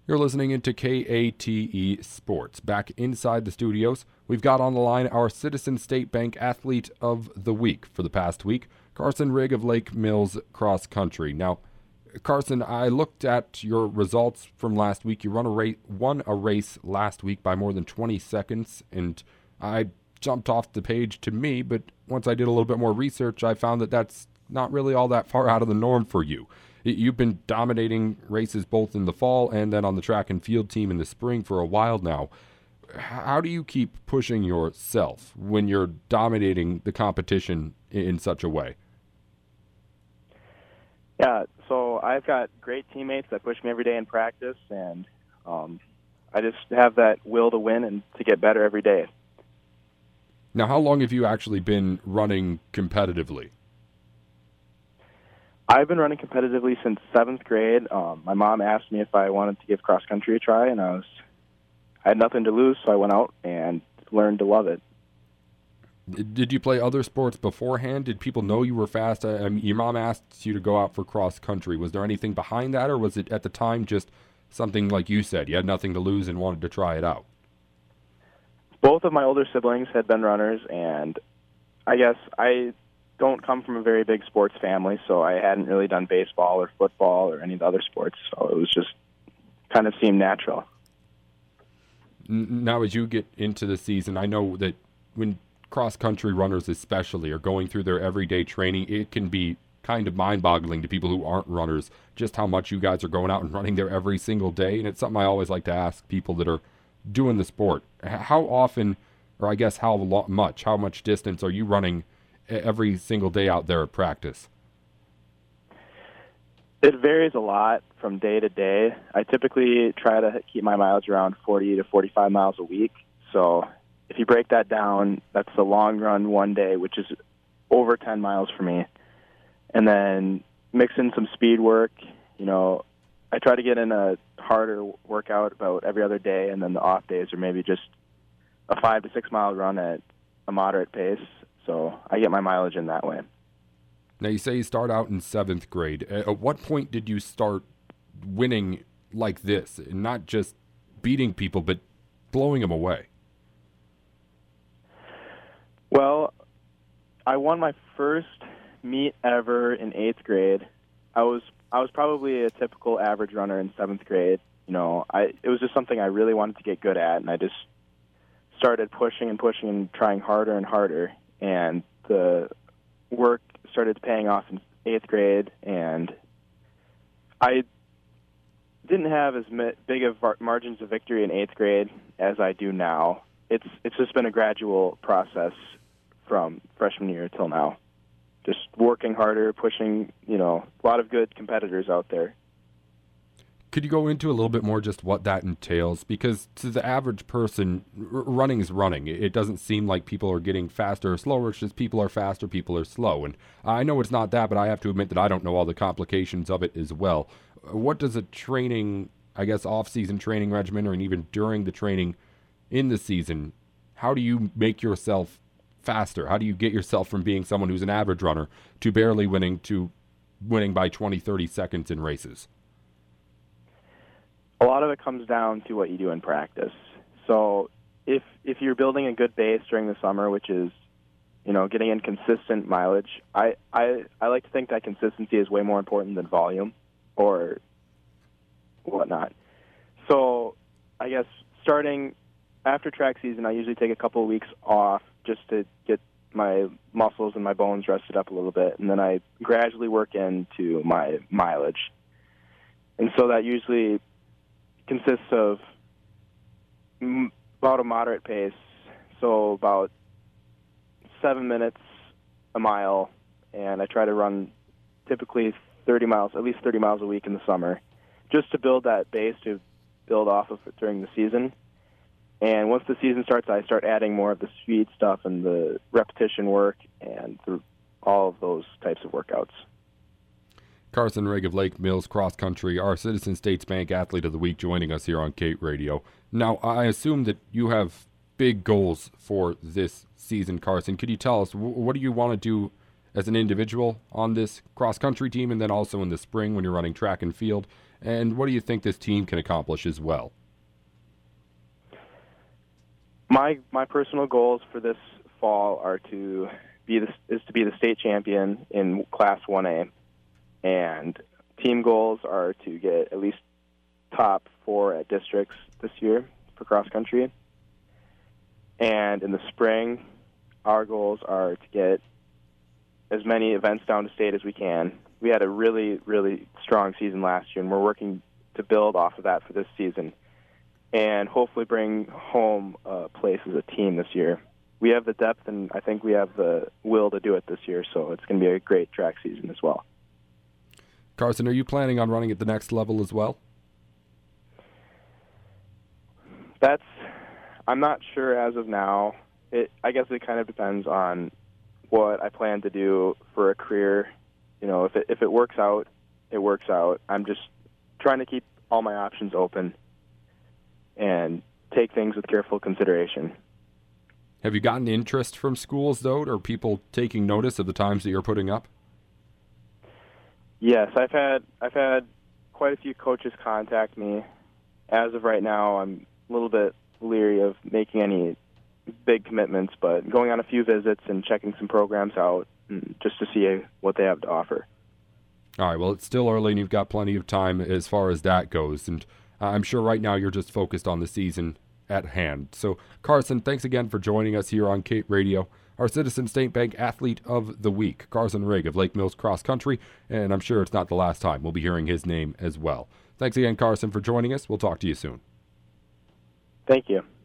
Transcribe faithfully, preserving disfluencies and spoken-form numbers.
You're listening into K A T E Sports. Back inside the studios, we've got on the line our Citizen State Bank Athlete of the Week for the past week, Carson Rigg of Lake Mills Cross Country. Now, Carson, I looked at your results from last week. You run a race, won a race last week by more than twenty seconds, and I jumped off the page to me, but once I did a little bit more research, I found that that's not really all that far out of the norm for you. You've been dominating races both in the fall and then on the track and field team in the spring for a while now. How do you keep pushing yourself when you're dominating the competition in such a way? Yeah, so I've got great teammates that push me every day in practice, and um, I just have that will to win and to get better every day. Now, how long have you actually been running competitively? I've been running competitively since seventh grade. Um, my mom asked me if I wanted to give cross country a try, and I was I had nothing to lose, so I went out and learned to love it. Did you play other sports beforehand? Did people know you were fast? I mean, your mom asked you to go out for cross country. Was there anything behind that, or was it at the time just something like you said? You had nothing to lose and wanted to try it out. Both of my older siblings had been runners, and I guess I don't come from a very big sports family, so I hadn't really done baseball or football or any of the other sports, so it was just kind of seemed natural. Now, as you get into the season, I know that when cross-country runners especially are going through their everyday training, it can be kind of mind-boggling to people who aren't runners just how much you guys are going out and running there every single day, and it's something I always like to ask people that are doing the sport. How often, or I guess how much, how much distance are you running every single day out there at practice? It varies a lot from day to day. I typically try to keep my mileage around forty to forty-five miles a week. So if you break that down, that's a long run one day, which is over ten miles for me. And then mix in some speed work. You know, I try to get in a harder workout about every other day, and then the off days are maybe just a five to six mile run at a moderate pace. So I get my mileage in that way. Now, you say you start out in seventh grade. At what point did you start winning like this? And not just beating people, but blowing them away? Well, I won my first meet ever in eighth grade. I was I was probably a typical average runner in seventh grade. You know, I it was just something I really wanted to get good at, and I just started pushing and pushing and trying harder and harder. And the work started paying off in eighth grade, and I didn't have as big of margins of victory in eighth grade as I do now. It's it's just been a gradual process from freshman year till now. Just working harder, pushing, you know, a lot of good competitors out there. Could you go into a little bit more just what that entails? Because to the average person, r- running is running. It doesn't seem like people are getting faster or slower. It's just people are faster, people are slow. And I know it's not that, but I have to admit that I don't know all the complications of it as well. What does a training, I guess, off-season training regimen, or even during the training in the season, how do you make yourself faster? How do you get yourself from being someone who's an average runner to barely winning to winning by twenty, thirty seconds in races? A lot of it comes down to what you do in practice. So if if you're building a good base during the summer, which is, you know, getting in consistent mileage, I, I, I like to think that consistency is way more important than volume or whatnot. So I guess starting after track season, I usually take a couple of weeks off just to get my muscles and my bones rested up a little bit, and then I gradually work into my mileage. And so that usually consists of m- about a moderate pace, so about seven minutes a mile, and I try to run typically thirty miles, at least thirty miles a week in the summer, just to build that base to build off of it during the season. And once the season starts, I start adding more of the speed stuff and the repetition work and the, all of those types of workouts. Carson Rigg of Lake Mills Cross Country, our Citizen States Bank Athlete of the Week, joining us here on Kate Radio. Now, I assume that you have big goals for this season, Carson. Could you tell us, what do you want to do as an individual on this cross-country team, and then also in the spring when you're running track and field? And what do you think this team can accomplish as well? My my personal goals for this fall are to be the, is to be the state champion in Class one A, and team goals are to get at least top four at districts this year for cross country. And in the spring, our goals are to get as many events down to state as we can. We had a really, really strong season last year, and we're working to build off of that for this season and hopefully bring home a place as a team this year. We have the depth, and I think we have the will to do it this year, so it's going to be a great track season as well. Carson, are you planning on running at the next level as well? That's, I'm not sure as of now. It, I guess it kind of depends on what I plan to do for a career. You know, if it, if it works out, it works out. I'm just trying to keep all my options open and take things with careful consideration. Have you gotten interest from schools, though, or people taking notice of the times that you're putting up? Yes, I've had I've had quite a few coaches contact me. As of right now, I'm a little bit leery of making any big commitments, but going on a few visits and checking some programs out just to see what they have to offer. All right, well, it's still early, and you've got plenty of time as far as that goes, and I'm sure right now you're just focused on the season at hand. So, Carson, thanks again for joining us here on Kate Radio. Our Citizen State Bank Athlete of the Week, Carson Rigg of Lake Mills Cross Country, and I'm sure it's not the last time we'll be hearing his name as well. Thanks again, Carson, for joining us. We'll talk to you soon. Thank you.